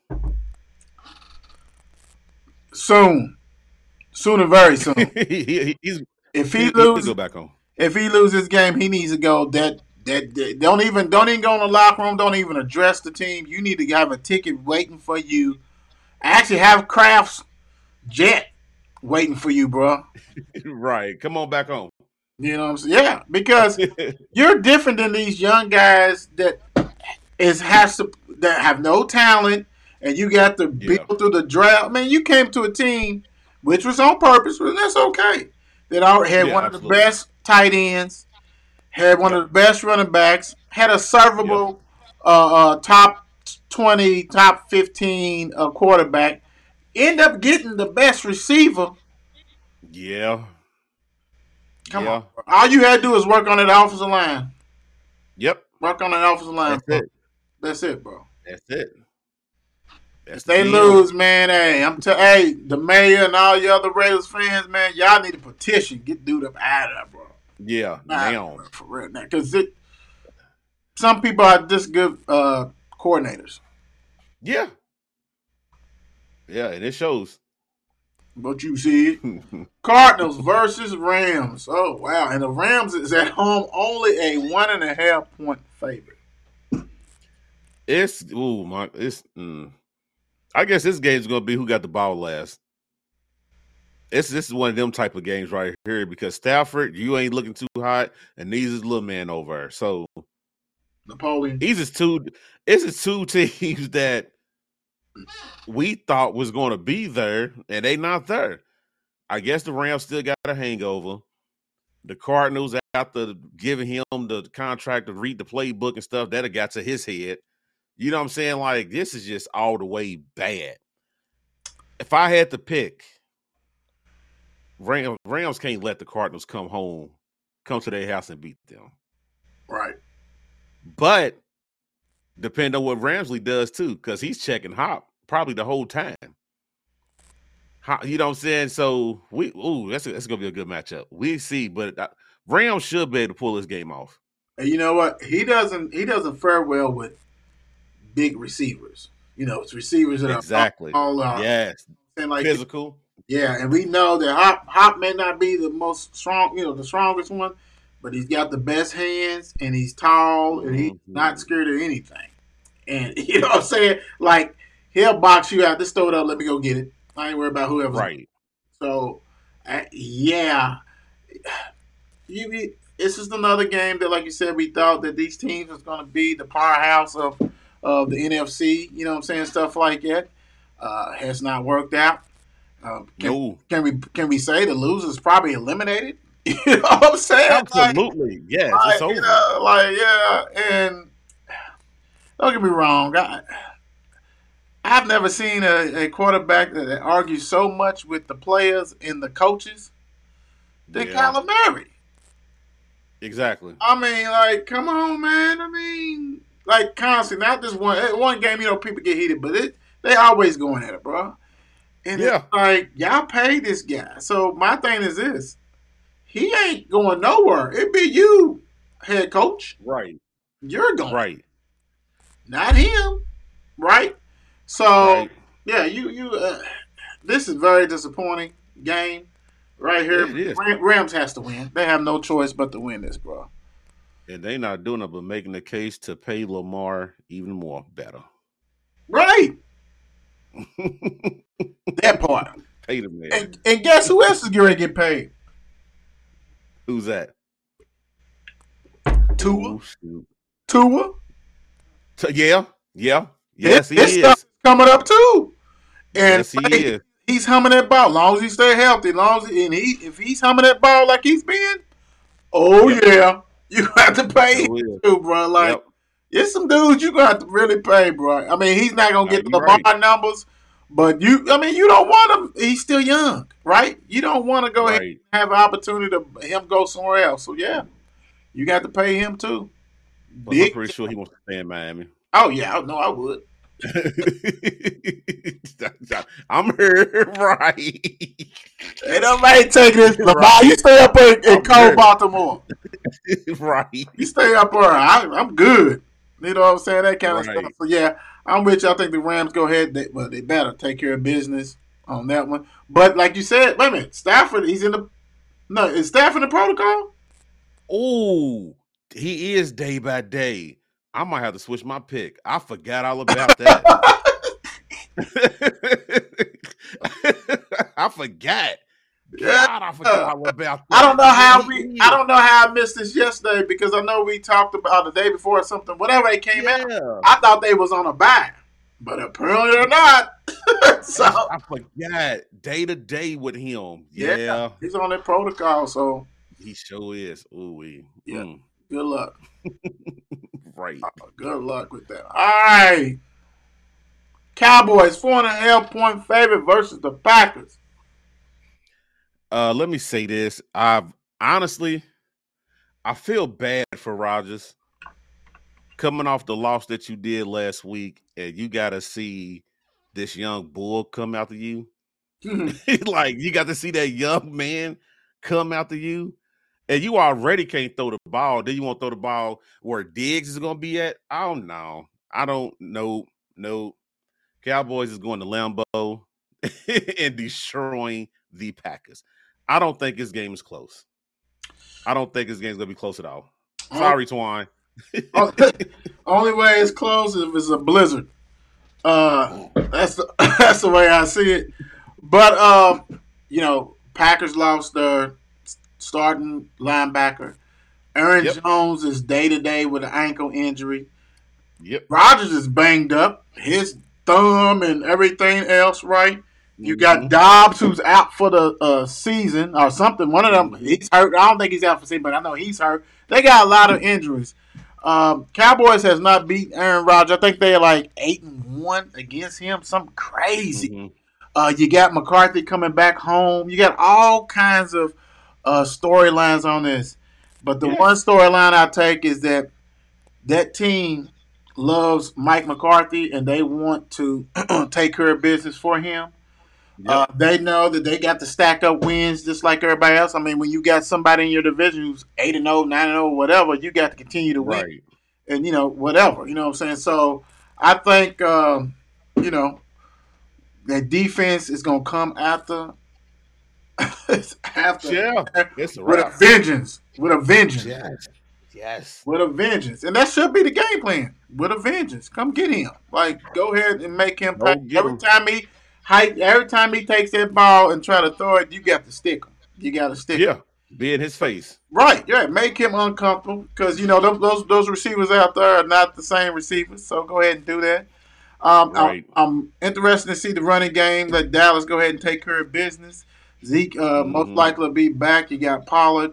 soon and very soon. If he loses, go back home. If he loses this game, he needs to go. That don't even go in the locker room. Don't even address the team. You need to have a ticket waiting for you. Actually, have Kraft's jet waiting for you, bro. Right. Come on back home. You know what I'm saying? Yeah, because you're different than these young guys that have no talent, and you got to build through the draft. Man, you came to a team which was on purpose, and that's okay. That had one of the best tight ends, had one of the best running backs, had a servable top 20, top 15 quarterback, end up getting the best receiver. Yeah. Come on. All you had to do is work on that offensive line. Yep. Work on that offensive line. That's it, bro. That's it. If they lose, man, hey, the mayor and all the other Raiders fans, man, y'all need a petition. Get dude up out of there, bro. Yeah, now. For real, now. Because some people are just good coordinators. Yeah. Yeah, and it shows. But you see it. Cardinals versus Rams. Oh, wow. And the Rams is at home only a 1.5 point favorite. I guess this game's going to be who got the ball last. This is one of them type of games right here because Stafford, you ain't looking too hot, and these is little man over there. So Napoleon. This is two teams that we thought was going to be there, and they not there. I guess the Rams still got a hangover. The Cardinals, after giving him the contract to read the playbook and stuff, that got to his head. You know what I'm saying? Like, this is just all the way bad. If I had to pick, Rams can't let the Cardinals come to their house and beat them. Right. But depending on what Ramsley does too, because he's checking Hop probably the whole time. You know what I'm saying? So that's gonna be a good matchup. We see, but Rams should be able to pull this game off. And you know what? He doesn't fare well with big receivers. You know, it's receivers that are all like physical. Yeah, and we know that Hop may not be the most strong, the strongest one, but he's got the best hands, and he's tall, and he's not scared of anything. And you know what I'm saying? Like, he'll box you out. Just throw it up. Let me go get it. I ain't worried about whoever's right. So, yeah. It's just another game that, like you said, we thought that these teams was going to be the powerhouse of the NFC. You know what I'm saying? Stuff like that has not worked out. Can we say the loser's probably eliminated? You know what I'm saying? Absolutely, yes. It's over. And don't get me wrong, I've never seen a quarterback that argues so much with the players and the coaches than Kyler Murray. Exactly. I mean, like, come on, man. I mean, like, constantly, not just one game. People get heated, but they always going at it, bro. And it's like, y'all pay this guy. So my thing is this: he ain't going nowhere. It be you, head coach. Right. You're going. Right. Not him. Right. So yeah, you. This is very disappointing game right here. It is. Rams has to win. They have no choice but to win this, bro. And they not doing it but making the case to pay Lamar even more better. Right. That part. Pay the man. And guess who else is going to get paid? Who's that? Tua. Oh, Tua. Yeah. Yes, he is. Stuff coming up too. And yes, he is. He's humming that ball. As long as he stay healthy, if he's humming that ball like he's been, yeah, you have to pay him too, bro. Like, It's some dudes you're gonna have to really pay, bro. I mean, he's not gonna Nah, get the you Lamar right. numbers, but you don't want him. He's still young, right? You don't want to go ahead Right. and have an opportunity to him go somewhere else. So yeah, you got to pay him too. Plus, I'm Big. pretty sure he wants to stay in Miami. Oh yeah, no, I would. I'm here, right? Ain't nobody taking this. Lamar, Right. you stay up in I'm cold here. Baltimore. Right. You stay up there. I'm good. You know what I'm saying? That kind of Right. stuff. So yeah, I'm with you. I think the Rams go ahead. They better take care of business on that one. But like you said, wait a minute. Stafford, he's in the no. Is Stafford in the protocol? Oh, he is day by day. I might have to switch my pick. I forgot all about that. I forgot. Yeah. God, I forgot all about that. I don't know how Yeah, I don't know how I missed this yesterday because I know we talked about the day before or something. Whatever they came out, Yeah. I thought they was on a bye, but apparently they're not. So I forgot day to day with him. Yeah, he's on that protocol. So he sure is. Ooh, yeah, good luck. Right. Good luck with that. All right, Cowboys 4.5-point favorite versus the Packers. Let me say this. I feel bad for Rodgers coming off the loss that you did last week, and you got to see this young bull come after you. Like you got to see that young man come after you, and you already can't throw the ball. Then you want to throw the ball where Diggs is going to be at? I don't know. I don't know. No, Cowboys is going to Lambeau and destroying the Packers. I don't think this game is close. I don't think this game's going to be close at all. Sorry, Twine. Only way it's close is if it's a blizzard. That's the way I see it. But Packers lost their starting linebacker. Aaron Jones is day to day with an ankle injury. Yep. Rodgers is banged up. His thumb and everything else, right? You got Dobbs who's out for the season or something. One of them, he's hurt. I don't think he's out for the season, but I know he's hurt. They got a lot of injuries. Cowboys has not beat Aaron Rodgers. I think they're like 8-1 against him. Something crazy. You got McCarthy coming back home. You got all kinds of storylines on this. But the one storyline I take is that team loves Mike McCarthy and they want to take care of business for him. They know that they got to stack up wins just like everybody else. I mean, when you got somebody in your division who's 8-0, 9-0, whatever, you got to continue to win. And, whatever. You know what I'm saying? So I think, that defense is going to come after it's a with a vengeance. With a vengeance. Yes. With a vengeance. And that should be the game plan. With a vengeance. Come get him. Like, go ahead and make him pay. Every time he takes that ball and try to throw it, you got to stick him. You got to stick him. Be in his face. Right. Yeah. Make him uncomfortable because, those receivers out there are not the same receivers. So go ahead and do that. I'm interested to see the running game. Let Dallas go ahead and take care of business. Zeke most likely will be back. You got Pollard.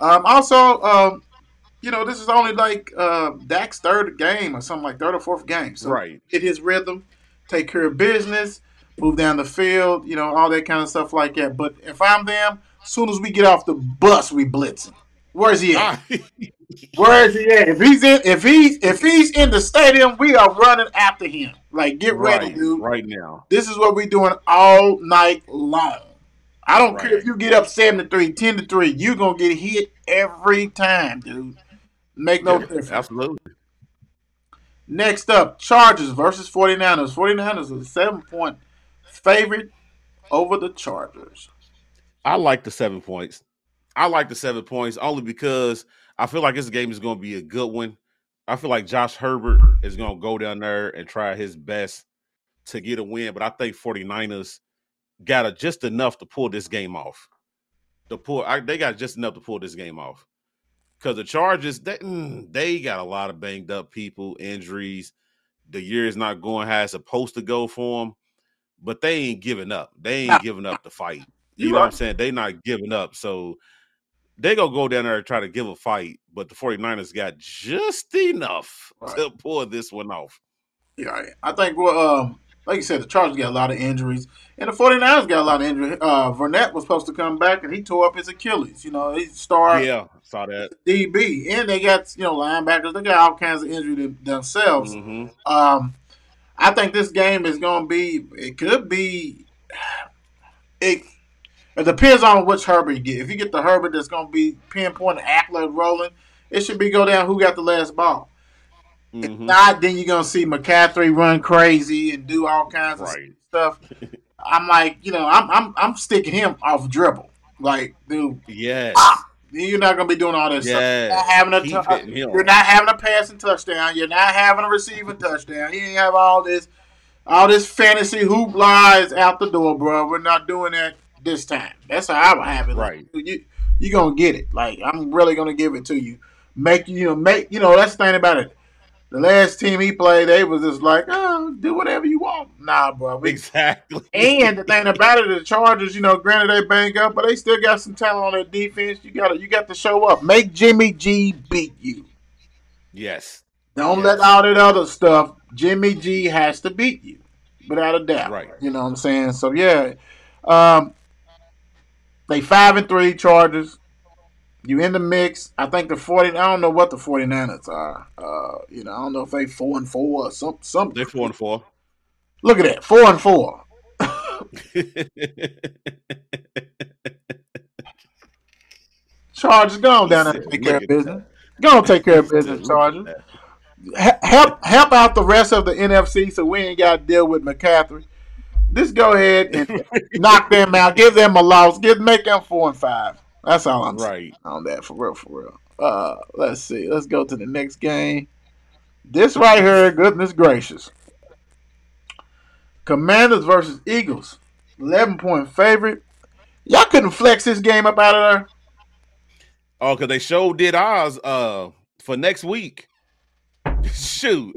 This is only like Dak's third game or something like third or fourth game. So get his rhythm, take care of business, move down the field, all that kind of stuff like that. But if I'm them, as soon as we get off the bus, we blitzing. Where's he at? Where is he at? If he's in the stadium, we are running after him. Like, get ready, dude. Right now. This is what we're doing all night long. I don't care if you get up 7-3, 10-3, you're gonna get hit every time, dude. Make no difference. Absolutely. Next up, Chargers versus 49ers. 49ers are 7-point favorite over the Chargers. I like the 7 points. I like the 7 points only because I feel like this game is going to be a good one. I feel like Josh Herbert is going to go down there and try his best to get a win, but I think 49ers got just enough to pull this game off. They got just enough to pull this game off. Because the Chargers, they got a lot of banged up people, injuries. The year is not going how it's supposed to go for them, but they ain't giving up. They ain't giving up the fight. You know what I'm saying? They not giving up. So they going to go down there and try to give a fight. but the 49ers got just enough to pull this one off. Yeah, I think, like you said, the Chargers got a lot of injuries, and the 49ers got a lot of injuries. Vernette was supposed to come back, and he tore up his Achilles. He started. Yeah, saw that. DB, and they got linebackers. They got all kinds of injury themselves. I think this game is going to be. It could be. It depends on which Herbert you get. If you get the Herbert that's going to be pinpoint Ackler rolling, it should be go down who got the last ball. If not, then you're going to see McCaffrey run crazy and do all kinds of stuff. I'm like, I'm sticking him off dribble. Like, dude. Yes. You're not going to be doing all this stuff. You're not having a passing touchdown. You're not having a receiving touchdown. You ain't have all this fantasy hoopla is out the door, bro. We're not doing that this time. That's how I would have it. Right. Like, you're going to get it. Like, I'm really going to give it to you. That's the thing about it. The last team he played, they was just like, oh, do whatever you want. Nah, bro. Exactly. And the thing about it, the Chargers, granted they bang up, but they still got some talent on their defense. You got to show up. Make Jimmy G beat you. Yes. Don't let all that other stuff. Jimmy G has to beat you, without a doubt. Right. You know what I'm saying? So yeah, they 5-3 Chargers. You in the mix. I think I don't know what the 49ers are. I don't know if they 4-4 or something. They're 4-4. Look at that, 4-4. Chargers, go on down there and take care of business. Go on, take care of business, Chargers. Help out the rest of the NFC so we ain't got to deal with McCaffrey. Just go ahead and knock them out. Give them a loss. Make them 4-5. That's all I'm saying on that, for real. Let's see. Let's go to the next game. This right here, goodness gracious. Commanders versus Eagles. 11-point favorite. Y'all couldn't flex this game up out of there? Oh, because they did ours for next week. Shoot.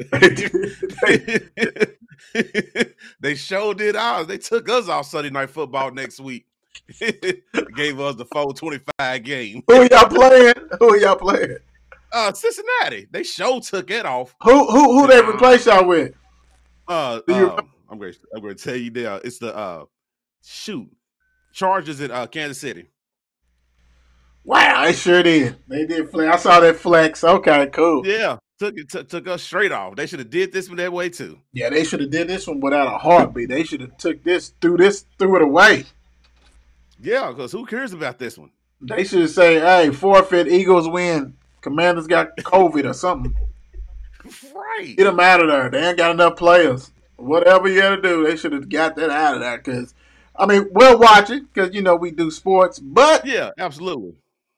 They did ours. They took us off Sunday Night Football next week. Gave us the 425 game. Who y'all playing? Cincinnati. They took it off. Who they replace y'all with? I'm going to tell you now. It's the Chargers at Kansas City. Wow, they sure did. They did flex. I saw that flex. Okay, cool. Yeah, took us straight off. They should have did this one that way too. Yeah, they should have did this one without a heartbeat. They should have threw it away. Yeah, because who cares about this one? They should say, hey, forfeit, Eagles win. Commanders got COVID or something. Right. Get them out of there. They ain't got enough players. Whatever you had to do, they should have got that out of there. Because, we'll watch it because, we do sports. But yeah, absolutely.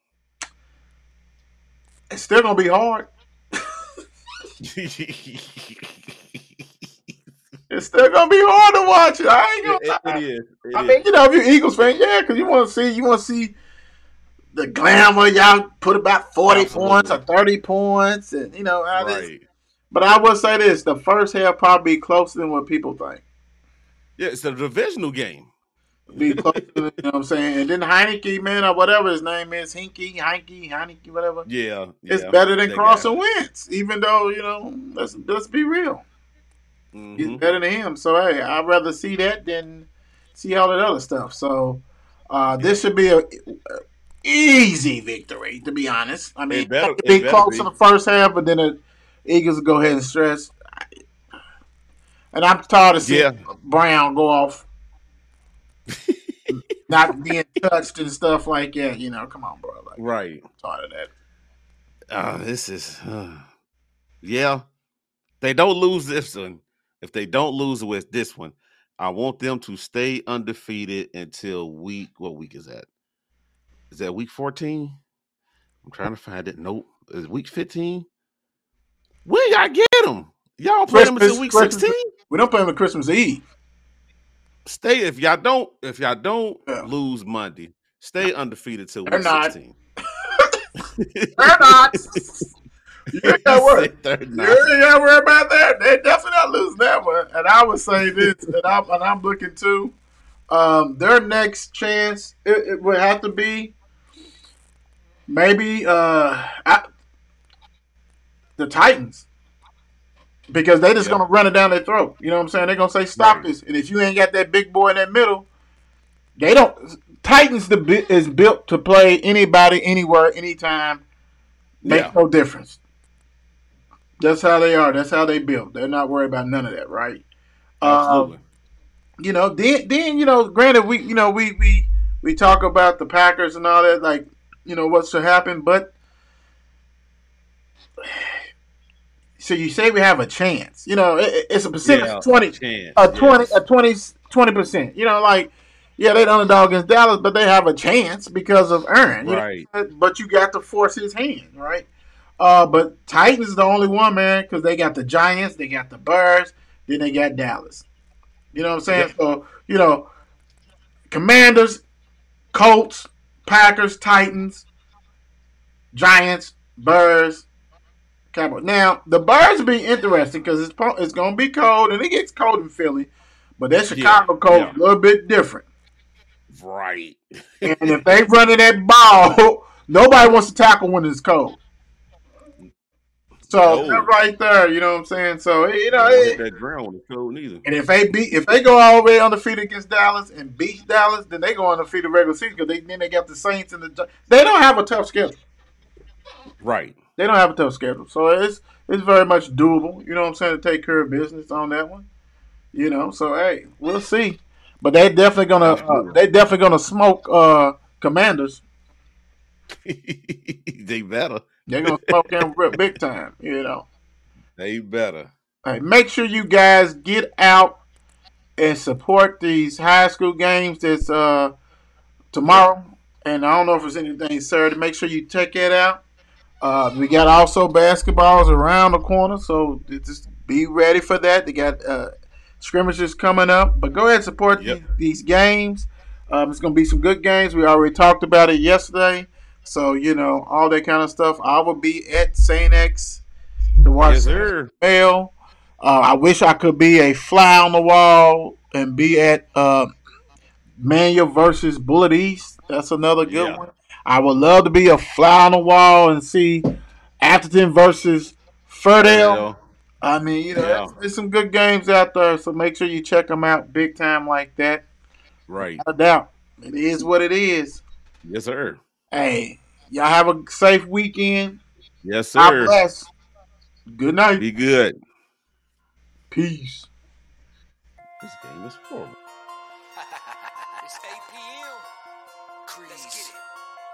It's still going to be hard. It's still gonna be hard to watch it. I ain't gonna lie. It is. If you're an Eagles fan, yeah, because you want to see the glamour. Y'all put about 40 points or 30 points, and how this. But I will say this: the first half probably be closer than what people think. Yeah, it's a divisional game. Be closer, you know what I'm saying? And then Heineke, man, or whatever his name is, Heineke, whatever. Yeah, it's better than Carson Wentz, even though let's be real. Mm-hmm. He's better than him. So, hey, I'd rather see that than see all that other stuff. So, this should be an easy victory, to be honest. It better be close in the first half, but then the Eagles will go ahead and stress. And I'm tired of seeing Brown go off, not being touched and stuff like that. Come on, bro. Right. I'm tired of that. This is... yeah. They don't lose this one. If they don't lose with this one, I want them to stay undefeated until what week is that? Is that week 14? I'm trying to find it. Nope. Is it week 15? We got to get them. Y'all play them until week 16? We don't play them on Christmas Eve. Stay if y'all don't lose Monday. Stay undefeated till week 16. They're not. You ain't got to worry. About that. They're definitely not losing that one. And I would say this, and I'm looking too. Their next chance it would have to be maybe. the Titans. Because they just gonna run it down their throat. You know what I'm saying? They're gonna say, stop this. And if you ain't got that big boy in that middle, they don't. Titans is built to play anybody, anywhere, anytime. Makes no difference. That's how they are. That's how they built. They're not worried about none of that, right? Absolutely. Then granted, we talk about the Packers and all that, like, what's to happen, but so you say we have a chance. It's a percentage of 20%. They're the underdog against Dallas, but they have a chance because of Aaron. Right. But you got to force his hand, right? But Titans is the only one, man, because they got the Giants, they got the Bears, then they got Dallas. You know what I'm saying? Yeah. So, Commanders, Colts, Packers, Titans, Giants, Bears, Cowboys. Now, the Bears will be interesting because it's going to be cold, and it gets cold in Philly, but that Chicago cold is a little bit different. Right. And if they running that ball, nobody wants to tackle when it's cold. So that right there, you know what I'm saying? So that ground when it's cold neither. And if they go all the way undefeated against Dallas and beat Dallas, then they go undefeated regular season because then they got the Saints and they don't have a tough schedule. Right. They don't have a tough schedule, so it's very much doable. You know what I'm saying, to take care of business on that one. So hey, we'll see. But they're definitely gonna smoke Commanders. They better. They're going to smoke them big time, They better. Hey, make sure you guys get out and support these high school games that's tomorrow. And I don't know if there's anything Saturday. Make sure you check it out. We got also basketballs around the corner, so just be ready for that. They got scrimmages coming up. But go ahead and support these games. It's going to be some good games. We already talked about it yesterday. So, all that kind of stuff. I will be at St. X to watch NFL. I wish I could be a fly on the wall and be at Manual versus Bullet East. That's another good one. I would love to be a fly on the wall and see Atherton versus Ferdale. I mean, there's some good games out there, so make sure you check them out big time like that. Right. Without a doubt. It is what it is. Yes, sir. Hey, y'all have a safe weekend. Yes, sir. God bless. Good night. Be good. Peace. This game is horrible. It's 8 p.m. Let's get it.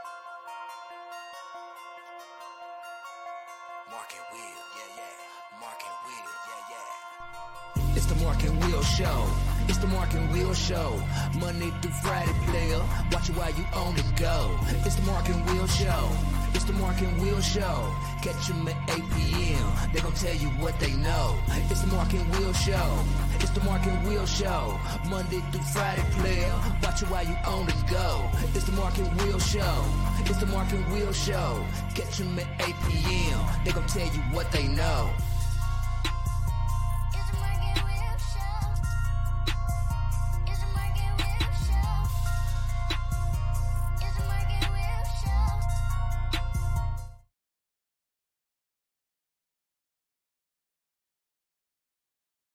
Mark and Will, Mark and Will, It's the Mark and Will Show. It's the Mark and Will Show. Monday through Friday, player. Watch it while you on the go. It's the Mark and Will Show. It's the Mark and Will Show. Catch them at 8 p.m. They gon' tell you what they know. It's the Mark and Will Show. It's the Mark and Will Show. Monday through Friday, player. Watch it while you on the go. It's the Mark and Will Show. It's the Mark and Will Show. Catch them at 8 p.m. They gon' tell you what they know.